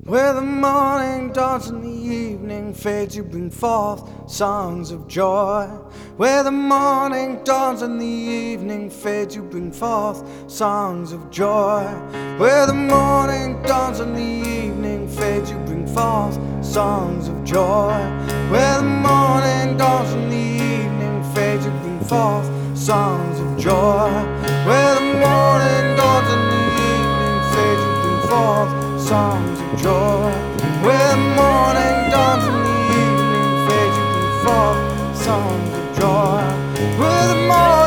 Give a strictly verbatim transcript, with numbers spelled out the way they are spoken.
Where the morning dawns and the evening fades, you bring forth songs of joy. Where the morning dawns and the evening fades, you bring forth songs of joy. Where the morning dawns and the evening fades, you bring forth songs of joy. Where the morning dawns and the evening fades, you bring forth songs of joy. Where the morning dawns and the evening fades, you bring forth songs of joy. Where the morning dawns and the evening fades, you bring forth songs of joy. Where the morning